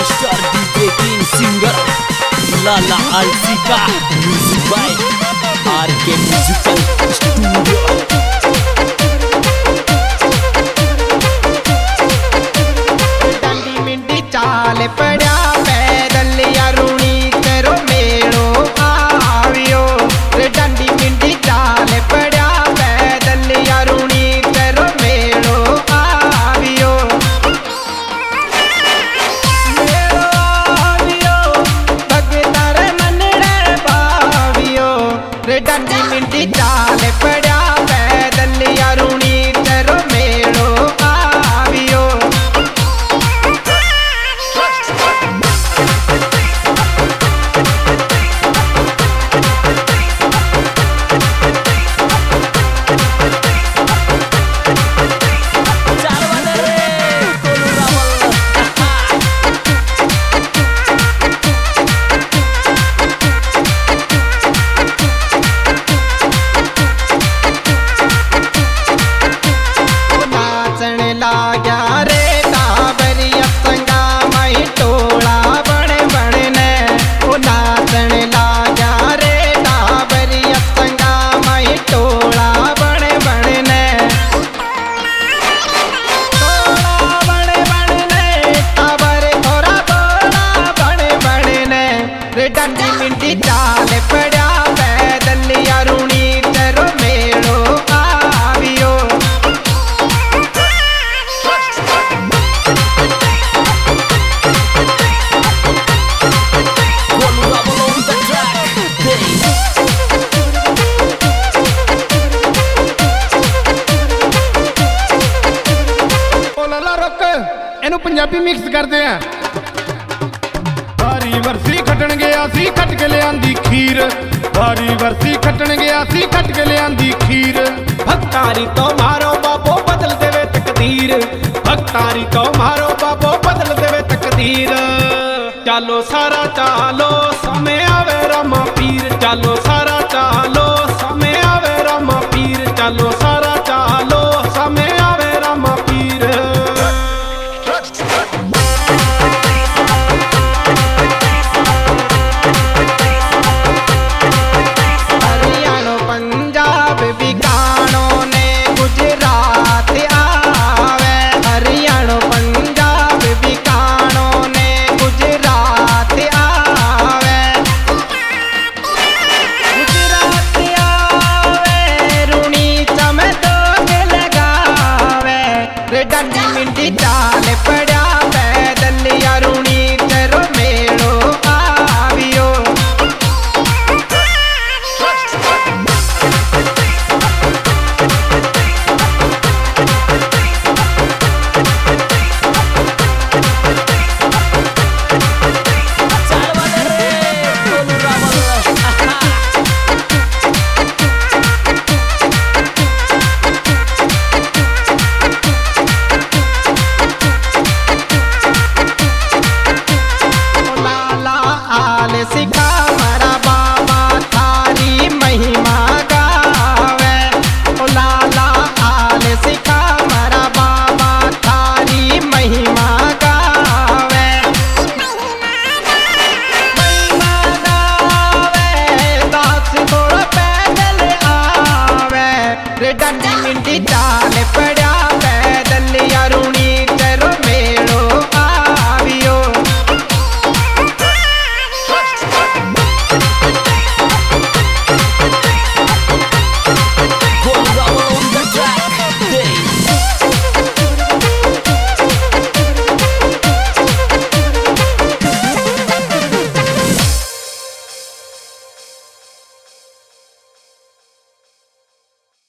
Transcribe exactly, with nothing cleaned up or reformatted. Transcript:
Superstar DJ king singer Lala Aalsi का music by R K musical studio. डांडी मिंडी चाल पड़ा पैदल यारूनी तेरो मेड़ो आवियो रे। डांडी मिंडी चाल पड़ा पैदल यारूनी तेरो मेड़ो आवियो मेड़ो आवियो भगतार मनड़े पावियो रे। डांडी मिंडी चाल पड़ा पैदल यारूनी तेरो मेड़ो आवियो। डांडी मिंडी चाल पड़ा पैदल यारूनी तेरो मेड़ो आवियो। लाला रुक इनू पंजाबी मिक्स करते हैं। भारी वरसी खटन गया सी खट के लियांदी खीर। भारी वरसी खटन गया सी खट के लियांदी खीर। भक्तारी तो मारो बाबो बदल देवे तकदीर। भक्तारी तो मारो बाबो बदल देवे तकदीर। चालो सारा चालो समय आवे रामा पीर। चालो